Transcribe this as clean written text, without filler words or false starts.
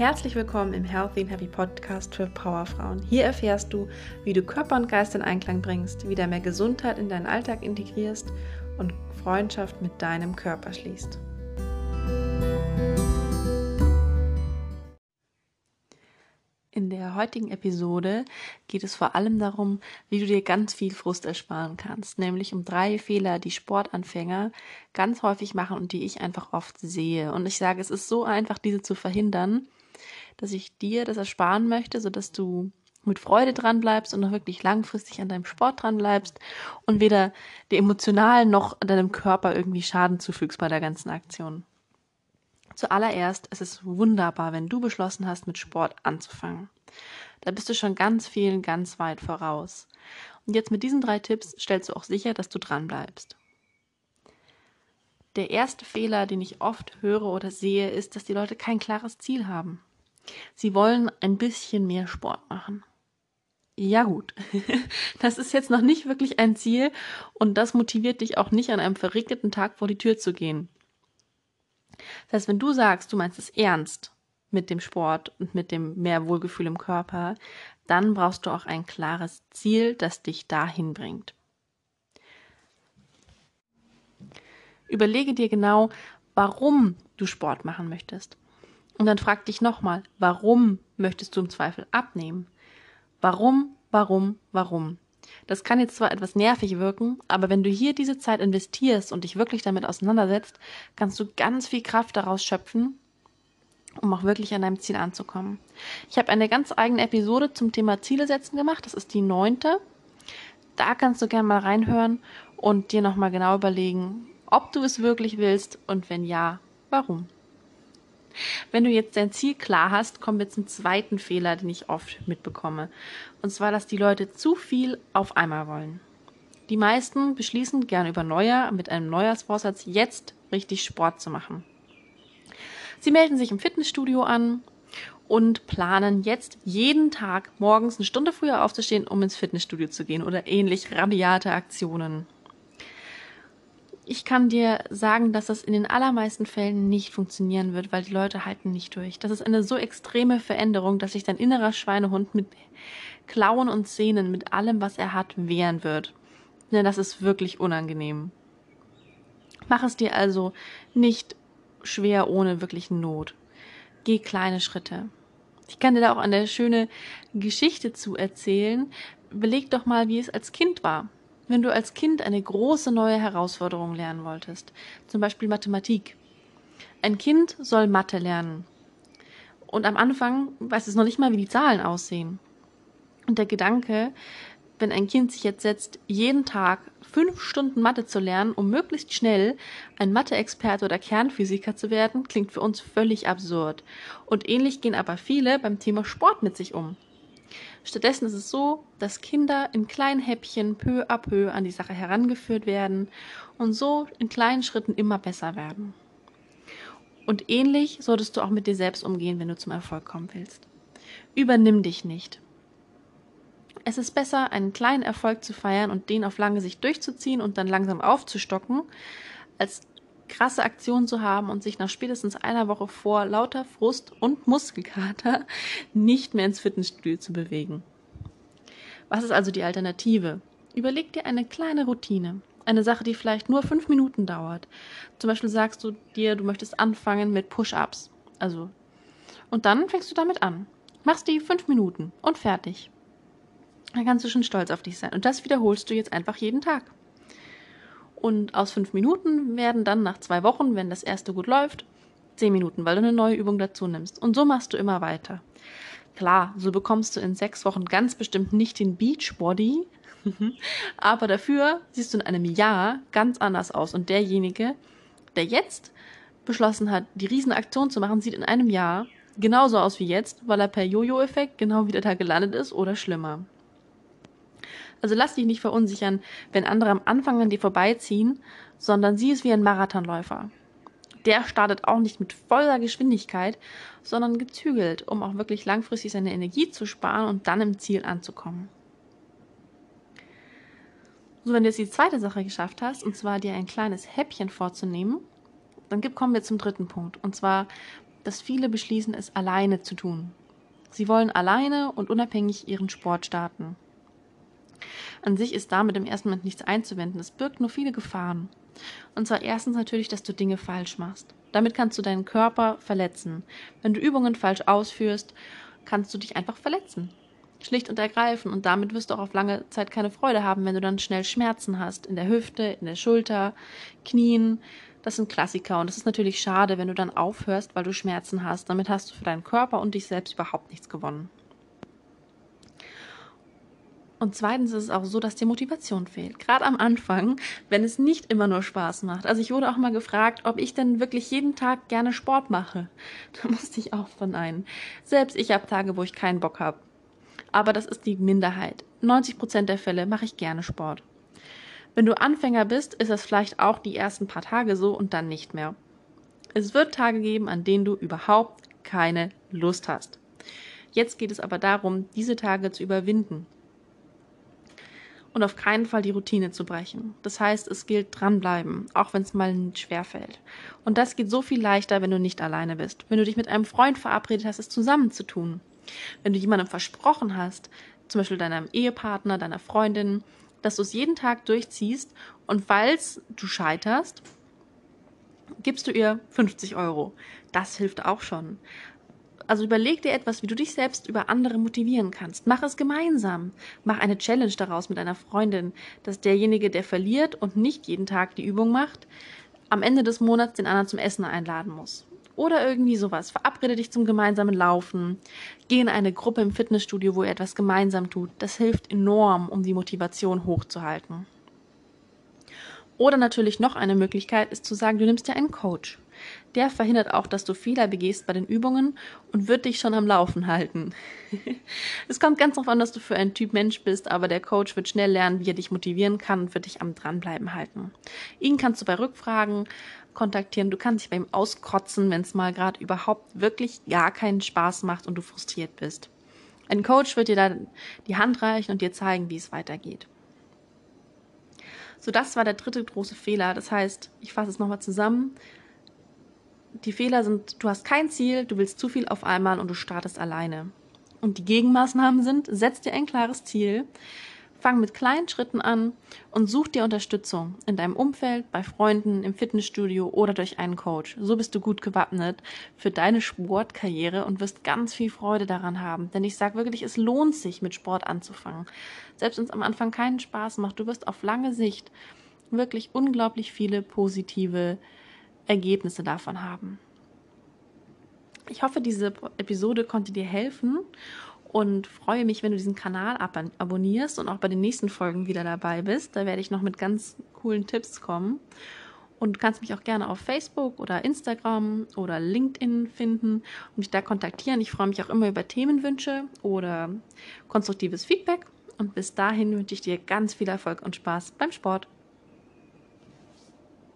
Herzlich willkommen im Healthy and Happy Podcast für Powerfrauen. Hier erfährst du, wie du Körper und Geist in Einklang bringst, wieder mehr Gesundheit in deinen Alltag integrierst und Freundschaft mit deinem Körper schließt. In der heutigen Episode geht es vor allem darum, wie du dir ganz viel Frust ersparen kannst, nämlich um 3 Fehler, die Sportanfänger ganz häufig machen und die ich einfach oft sehe. Und ich sage, es ist so einfach, diese zu verhindern, dass ich dir das ersparen möchte, sodass du mit Freude dran bleibst und auch wirklich langfristig an deinem Sport dran bleibst und weder dir emotional noch deinem Körper irgendwie Schaden zufügst bei der ganzen Aktion. Zuallererst ist es wunderbar, wenn du beschlossen hast, mit Sport anzufangen. Da bist du schon ganz vielen ganz weit voraus. Und jetzt mit diesen 3 Tipps stellst du auch sicher, dass du dran bleibst. Der erste Fehler, den ich oft höre oder sehe, ist, dass die Leute kein klares Ziel haben. Sie wollen ein bisschen mehr Sport machen. Ja gut, das ist jetzt noch nicht wirklich ein Ziel und das motiviert dich auch nicht, an einem verregneten Tag vor die Tür zu gehen. Das heißt, wenn du sagst, du meinst es ernst mit dem Sport und mit dem mehr Wohlgefühl im Körper, dann brauchst du auch ein klares Ziel, das dich dahin bringt. Überlege dir genau, warum du Sport machen möchtest. Und dann frag dich nochmal, warum möchtest du im Zweifel abnehmen? Warum? Das kann jetzt zwar etwas nervig wirken, aber wenn du hier diese Zeit investierst und dich wirklich damit auseinandersetzt, kannst du ganz viel Kraft daraus schöpfen, um auch wirklich an deinem Ziel anzukommen. Ich habe eine ganz eigene Episode zum Thema Ziele setzen gemacht, das ist die 9. Da kannst du gerne mal reinhören und dir nochmal genau überlegen, ob du es wirklich willst und wenn ja, warum. Wenn du jetzt dein Ziel klar hast, kommen wir zum zweiten Fehler, den ich oft mitbekomme. Und zwar, dass die Leute zu viel auf einmal wollen. Die meisten beschließen gerne über Neujahr mit einem Neujahrsvorsatz, jetzt richtig Sport zu machen. Sie melden sich im Fitnessstudio an und planen jetzt jeden Tag morgens eine Stunde früher aufzustehen, um ins Fitnessstudio zu gehen oder ähnlich rabiate Aktionen. Ich kann dir sagen, dass das in den allermeisten Fällen nicht funktionieren wird, weil die Leute halten nicht durch. Das ist eine so extreme Veränderung, dass sich dein innerer Schweinehund mit Klauen und Zähnen, mit allem, was er hat, wehren wird. Denn das ist wirklich unangenehm. Mach es dir also nicht schwer ohne wirklichen Not. Geh kleine Schritte. Ich kann dir da auch eine schöne Geschichte zu erzählen. Überleg doch mal, wie es als Kind war. Wenn du als Kind eine große neue Herausforderung lernen wolltest, zum Beispiel Mathematik. Ein Kind soll Mathe lernen und am Anfang weiß es noch nicht mal, wie die Zahlen aussehen. Und der Gedanke, wenn ein Kind sich jetzt setzt, jeden Tag 5 Stunden Mathe zu lernen, um möglichst schnell ein Mathe-Experte oder Kernphysiker zu werden, klingt für uns völlig absurd. Und ähnlich gehen aber viele beim Thema Sport mit sich um. Stattdessen ist es so, dass Kinder in kleinen Häppchen peu à peu an die Sache herangeführt werden und so in kleinen Schritten immer besser werden. Und ähnlich solltest du auch mit dir selbst umgehen, wenn du zum Erfolg kommen willst. Übernimm dich nicht. Es ist besser, einen kleinen Erfolg zu feiern und den auf lange Sicht durchzuziehen und dann langsam aufzustocken, als krasse Aktionen zu haben und sich nach spätestens einer Woche vor lauter Frust und Muskelkater nicht mehr ins Fitnessstudio zu bewegen. Was ist also die Alternative? Überleg dir eine kleine Routine. Eine Sache, die vielleicht nur 5 Minuten dauert. Zum Beispiel sagst du dir, du möchtest anfangen mit Push-Ups. Und dann fängst du damit an. Machst die 5 Minuten und fertig. Dann kannst du schon stolz auf dich sein. Und das wiederholst du jetzt einfach jeden Tag. Und aus 5 Minuten werden dann nach 2 Wochen, wenn das erste gut läuft, 10 Minuten, weil du eine neue Übung dazu nimmst. Und so machst du immer weiter. Klar, so bekommst du in 6 Wochen ganz bestimmt nicht den Beachbody, aber dafür siehst du in einem Jahr ganz anders aus. Und derjenige, der jetzt beschlossen hat, die Riesenaktion zu machen, sieht in einem Jahr genauso aus wie jetzt, weil er per Jojo-Effekt genau wieder da gelandet ist oder schlimmer. Also lass dich nicht verunsichern, wenn andere am Anfang an dir vorbeiziehen, sondern sieh es wie ein Marathonläufer. Der startet auch nicht mit voller Geschwindigkeit, sondern gezügelt, um auch wirklich langfristig seine Energie zu sparen und dann im Ziel anzukommen. So, wenn du jetzt die zweite Sache geschafft hast, und zwar dir ein kleines Häppchen vorzunehmen, dann kommen wir zum dritten Punkt. Und zwar dass viele beschließen, es alleine zu tun. Sie wollen alleine und unabhängig ihren Sport starten. An sich ist damit im ersten Moment nichts einzuwenden. Es birgt nur viele Gefahren. Und zwar erstens natürlich, dass du Dinge falsch machst. Damit kannst du deinen Körper verletzen. Wenn du Übungen falsch ausführst, kannst du dich einfach verletzen. Schlicht und ergreifend. Und damit wirst du auch auf lange Zeit keine Freude haben, wenn du dann schnell Schmerzen hast. In der Hüfte, in der Schulter, Knien. Das sind Klassiker. Und das ist natürlich schade, wenn du dann aufhörst, weil du Schmerzen hast. Damit hast du für deinen Körper und dich selbst überhaupt nichts gewonnen. Und zweitens ist es auch so, dass dir Motivation fehlt. Gerade am Anfang, wenn es nicht immer nur Spaß macht. Also ich wurde auch mal gefragt, ob ich denn wirklich jeden Tag gerne Sport mache. Da musste ich auch verneinen. Selbst ich habe Tage, wo ich keinen Bock habe. Aber das ist die Minderheit. 90% der Fälle mache ich gerne Sport. Wenn du Anfänger bist, ist das vielleicht auch die ersten paar Tage so und dann nicht mehr. Es wird Tage geben, an denen du überhaupt keine Lust hast. Jetzt geht es aber darum, diese Tage zu überwinden. Und auf keinen Fall die Routine zu brechen. Das heißt, es gilt dranbleiben, auch wenn es mal schwerfällt. Und das geht so viel leichter, wenn du nicht alleine bist. Wenn du dich mit einem Freund verabredet hast, es zusammen zu tun. Wenn du jemandem versprochen hast, zum Beispiel deinem Ehepartner, deiner Freundin, dass du es jeden Tag durchziehst und falls du scheiterst, gibst du ihr 50 Euro. Das hilft auch schon. Also überleg dir etwas, wie du dich selbst über andere motivieren kannst. Mach es gemeinsam. Mach eine Challenge daraus mit einer Freundin, dass derjenige, der verliert und nicht jeden Tag die Übung macht, am Ende des Monats den anderen zum Essen einladen muss. Oder irgendwie sowas. Verabrede dich zum gemeinsamen Laufen. Geh in eine Gruppe im Fitnessstudio, wo ihr etwas gemeinsam tut. Das hilft enorm, um die Motivation hochzuhalten. Oder natürlich noch eine Möglichkeit ist zu sagen, du nimmst dir einen Coach. Der verhindert auch, dass du Fehler begehst bei den Übungen und wird dich schon am Laufen halten. Es kommt ganz darauf an, dass du für ein Typ Mensch bist, aber der Coach wird schnell lernen, wie er dich motivieren kann und wird dich am Dranbleiben halten. Ihn kannst du bei Rückfragen kontaktieren, du kannst dich bei ihm auskotzen, wenn es mal gerade überhaupt wirklich gar keinen Spaß macht und du frustriert bist. Ein Coach wird dir da die Hand reichen und dir zeigen, wie es weitergeht. So, das war der dritte große Fehler. Das heißt, ich fasse es nochmal zusammen. Die Fehler sind, du hast kein Ziel, du willst zu viel auf einmal und du startest alleine. Und die Gegenmaßnahmen sind, setz dir ein klares Ziel, fang mit kleinen Schritten an und such dir Unterstützung in deinem Umfeld, bei Freunden, im Fitnessstudio oder durch einen Coach. So bist du gut gewappnet für deine Sportkarriere und wirst ganz viel Freude daran haben. Denn ich sage wirklich, es lohnt sich, mit Sport anzufangen. Selbst wenn es am Anfang keinen Spaß macht, du wirst auf lange Sicht wirklich unglaublich viele positive Ergebnisse davon haben. Ich hoffe, diese Episode konnte dir helfen und freue mich, wenn du diesen Kanal abonnierst und auch bei den nächsten Folgen wieder dabei bist. Da werde ich noch mit ganz coolen Tipps kommen. Und du kannst mich auch gerne auf Facebook oder Instagram oder LinkedIn finden und mich da kontaktieren. Ich freue mich auch immer über Themenwünsche oder konstruktives Feedback. Und bis dahin wünsche ich dir ganz viel Erfolg und Spaß beim Sport.